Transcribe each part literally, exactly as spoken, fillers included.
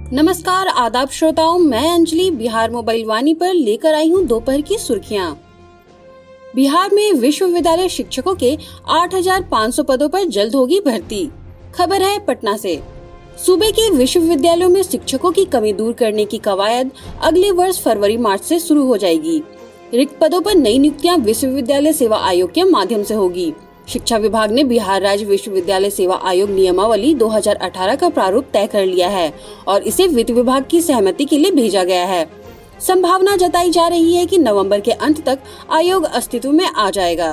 नमस्कार आदाब श्रोताओं, मैं अंजलि बिहार मोबाइल वाणी पर लेकर आई हूँ दोपहर की सुर्खियाँ। बिहार में विश्वविद्यालय शिक्षकों के आठ हज़ार पाँच सौ पदों पर जल्द होगी भर्ती। खबर है पटना से। सूबे के विश्वविद्यालयों में शिक्षकों की कमी दूर करने की कवायद अगले वर्ष फरवरी मार्च से शुरू हो जाएगी। रिक्त पदों पर नई नियुक्तियां विश्वविद्यालय सेवा आयोग के माध्यम से होगी। शिक्षा विभाग ने बिहार राज्य विश्वविद्यालय सेवा आयोग नियमावली दो हज़ार अठारह का प्रारूप तय कर लिया है और इसे वित्त विभाग की सहमति के लिए भेजा गया है। संभावना जताई जा रही है कि नवंबर के अंत तक आयोग अस्तित्व में आ जाएगा।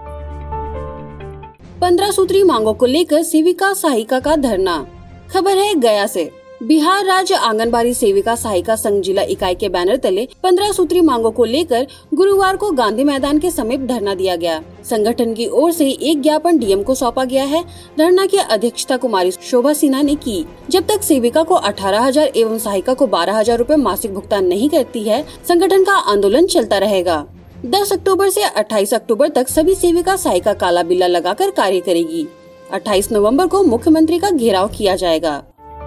पंद्रह सूत्री मांगों को लेकर सेविका सहायिका का धरना। खबर है गया से। बिहार राज्य आंगनबाड़ी सेविका सहायिका संघ जिला इकाई के बैनर तले पंद्रह सूत्री मांगों को लेकर गुरुवार को गांधी मैदान के समीप धरना दिया गया। संगठन की ओर से एक ज्ञापन डीएम को सौंपा गया है। धरना की अध्यक्षता कुमारी शोभा सिन्हा ने की। जब तक सेविका को अठारह हजार एवं सहायिका को बारह हजार रूपए मासिक भुगतान नहीं करती है, संगठन का आंदोलन चलता रहेगा। दस अक्टूबर से अट्ठाईस अक्टूबर तक सभी सेविका सहायिका काला बिल्ला लगाकर कार्य करेगी। अट्ठाईस नवंबर को मुख्यमंत्री का घेराव किया जाएगा।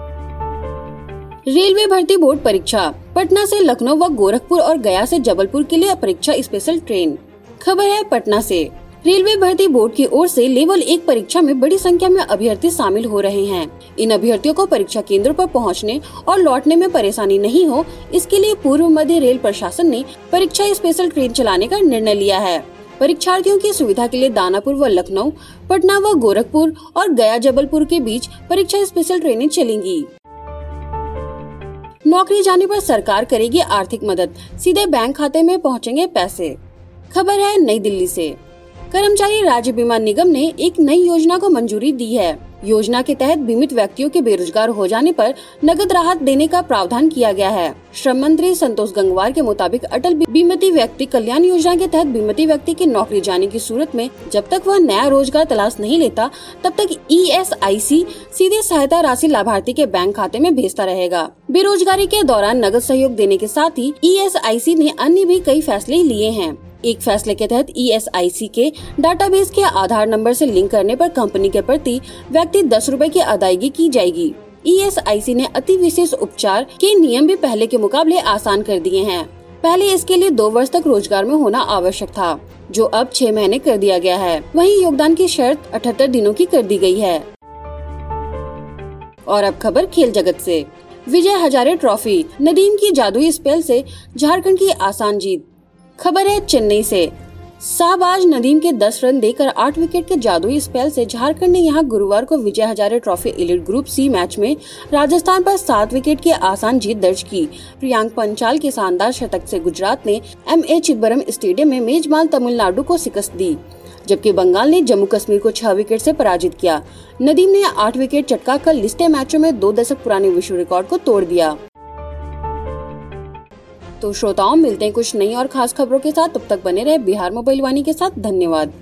रेलवे भर्ती बोर्ड परीक्षा। पटना से लखनऊ व गोरखपुर और गया से जबलपुर के लिए परीक्षा स्पेशल ट्रेन। खबर है पटना से। रेलवे भर्ती बोर्ड की ओर से लेवल एक परीक्षा में बड़ी संख्या में अभ्यर्थी शामिल हो रहे हैं। इन अभ्यर्थियों को परीक्षा केंद्रों पर पहुंचने और लौटने में परेशानी नहीं हो, इसके लिए पूर्व मध्य रेल प्रशासन ने परीक्षा स्पेशल ट्रेन चलाने का निर्णय लिया है। परीक्षार्थियों की सुविधा के लिए दानापुर व लखनऊ, पटना व गोरखपुर और गया जबलपुर के बीच परीक्षा स्पेशल ट्रेनें चलेंगी। नौकरी जाने पर सरकार करेगी आर्थिक मदद, सीधे बैंक खाते में पहुंचेंगे पैसे। खबर है नई दिल्ली से। कर्मचारी राज्य बीमा निगम ने एक नई योजना को मंजूरी दी है। योजना के तहत बीमित व्यक्तियों के बेरोजगार हो जाने पर नगद राहत देने का प्रावधान किया गया है। श्रम मंत्री संतोष गंगवार के मुताबिक अटल बीमित व्यक्ति कल्याण योजना के तहत बीमित व्यक्ति की नौकरी जाने की सूरत में जब तक वह नया रोजगार तलाश नहीं लेता, तब तक ई एस आई सी सीधे सहायता राशि लाभार्थी के बैंक खाते में भेजता रहेगा। बेरोजगारी के दौरान नगद सहयोग देने के साथ ही ई एस आई सी ने अन्य भी कई फैसले लिए हैं। एक फैसले के तहत ई एस आई सी के डाटाबेस के आधार नंबर से लिंक करने पर कंपनी के प्रति व्यक्ति दस रुपए की अदायगी की जाएगी। ई एस आई सी ने अति विशेष उपचार के नियम भी पहले के मुकाबले आसान कर दिए हैं। पहले इसके लिए दो वर्ष तक रोजगार में होना आवश्यक था, जो अब छह महीने कर दिया गया है। वहीं योगदान की शर्त अठहत्तर दिनों की कर दी गई है। और अब खबर खेल जगत से। विजय हजारे ट्रॉफी। नदीम की जादुई स्पेल से झारखंड की आसान जीत। खबर है चेन्नई से। शाहबाज नदीम के दस रन देकर आठ विकेट के जादुई स्पेल से झारखंड ने यहां गुरुवार को Vijay Hazare trophy elite group C match में राजस्थान पर सात विकेट की आसान जीत दर्ज की। प्रियांक पंचाल के शानदार शतक से गुजरात ने एम ए चिदंबरम स्टेडियम में मेजबान तमिलनाडु को शिकस्त दी, जबकि बंगाल ने जम्मू कश्मीर को छह विकेट से पराजित किया। नदीम ने आठ विकेट चटकाकर लिस्टे मैचों में दो दशक पुराने विश्व रिकॉर्ड को तोड़ दिया। तो श्रोताओं, मिलते हैं कुछ नई और खास खबरों के साथ। तब तक बने रहे बिहार मोबाइल वाणी के साथ। धन्यवाद।